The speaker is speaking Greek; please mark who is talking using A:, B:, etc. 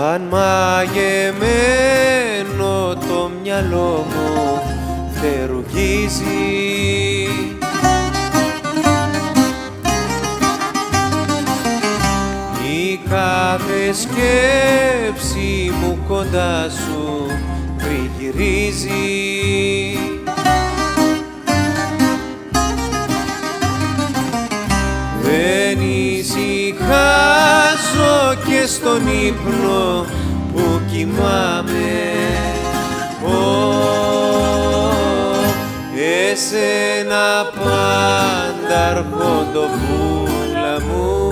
A: σαν μαγεμένο το μυαλό μου φτερουγίζει. Η κάθε σκέψη μου κοντά σου τριγυρίζει. Δεν ησυχάζω και στον ύπνο που κοιμάμαι. Εσένα πάντα αρχόντοβούλα μου.